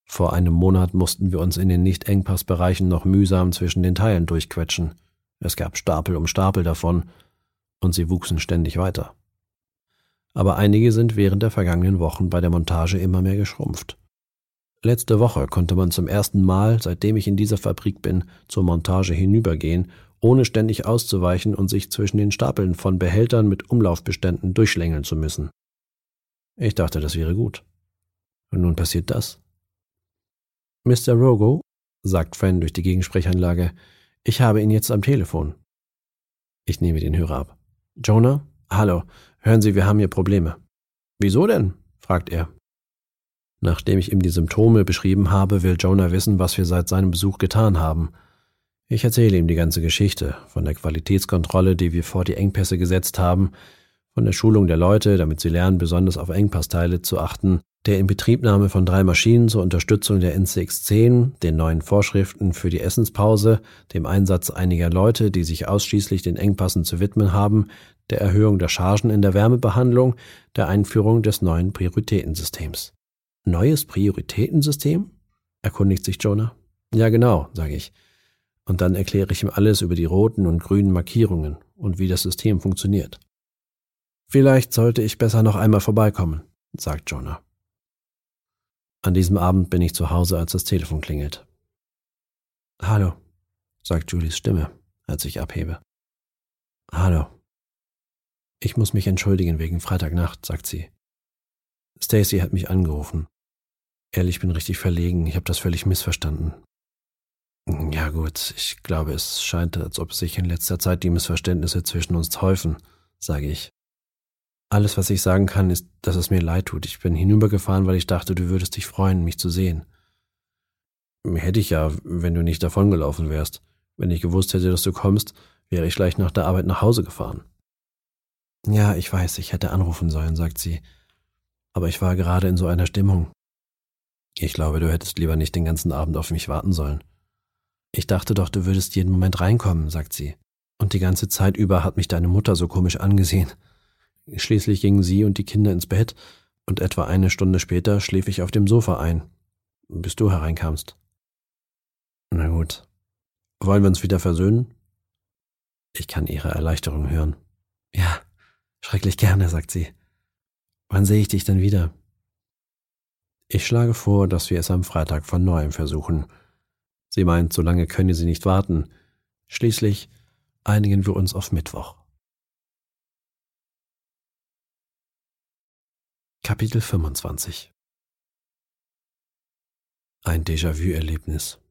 Vor einem Monat mussten wir uns in den Nicht-Engpass-Bereichen noch mühsam zwischen den Teilen durchquetschen. Es gab Stapel um Stapel davon, und sie wuchsen ständig weiter. Aber einige sind während der vergangenen Wochen bei der Montage immer mehr geschrumpft. Letzte Woche konnte man zum ersten Mal, seitdem ich in dieser Fabrik bin, zur Montage hinübergehen, ohne ständig auszuweichen und sich zwischen den Stapeln von Behältern mit Umlaufbeständen durchschlängeln zu müssen. Ich dachte, das wäre gut. Und nun passiert das. »Mr. Rogo«, sagt Fran durch die Gegensprechanlage, »ich habe ihn jetzt am Telefon.« Ich nehme den Hörer ab. »Jonah? Hallo, hören Sie, wir haben hier Probleme.« »Wieso denn?« fragt er. Nachdem ich ihm die Symptome beschrieben habe, will Jonah wissen, was wir seit seinem Besuch getan haben. Ich erzähle ihm die ganze Geschichte, von der Qualitätskontrolle, die wir vor die Engpässe gesetzt haben, von der Schulung der Leute, damit sie lernen, besonders auf Engpassteile zu achten, der Inbetriebnahme von 3 Maschinen zur Unterstützung der NCX-10, den neuen Vorschriften für die Essenspause, dem Einsatz einiger Leute, die sich ausschließlich den Engpassen zu widmen haben, der Erhöhung der Chargen in der Wärmebehandlung, der Einführung des neuen Prioritätensystems. »Neues Prioritätensystem?« erkundigt sich Jonah. »Ja, genau«, sage ich. Und dann erkläre ich ihm alles über die roten und grünen Markierungen und wie das System funktioniert. »Vielleicht sollte ich besser noch einmal vorbeikommen«, sagt Jonah. An diesem Abend bin ich zu Hause, als das Telefon klingelt. »Hallo«, sagt Julies Stimme, als ich abhebe. »Hallo. Ich muss mich entschuldigen wegen Freitagnacht«, sagt sie. »Stacy hat mich angerufen. Ehrlich, ich bin richtig verlegen, ich habe das völlig missverstanden.« »Ja gut, ich glaube, es scheint, als ob sich in letzter Zeit die Missverständnisse zwischen uns häufen«, sage ich. »Alles, was ich sagen kann, ist, dass es mir leid tut. Ich bin hinübergefahren, weil ich dachte, du würdest dich freuen, mich zu sehen.« »Hätte ich ja, wenn du nicht davongelaufen wärst. Wenn ich gewusst hätte, dass du kommst, wäre ich gleich nach der Arbeit nach Hause gefahren.« »Ja, ich weiß, ich hätte anrufen sollen«, sagt sie. »Aber ich war gerade in so einer Stimmung. Ich glaube, du hättest lieber nicht den ganzen Abend auf mich warten sollen.« »Ich dachte doch, du würdest jeden Moment reinkommen«, sagt sie. »Und die ganze Zeit über hat mich deine Mutter so komisch angesehen. Schließlich gingen sie und die Kinder ins Bett, und etwa eine Stunde später schlief ich auf dem Sofa ein, bis du hereinkamst.« »Na gut. Wollen wir uns wieder versöhnen?« Ich kann ihre Erleichterung hören. »Ja, schrecklich gerne«, sagt sie. »Wann sehe ich dich denn wieder?« Ich schlage vor, dass wir es am Freitag von neuem versuchen. Sie meint, so lange könne sie nicht warten. Schließlich einigen wir uns auf Mittwoch. Kapitel 25. Ein Déjà-vu-Erlebnis.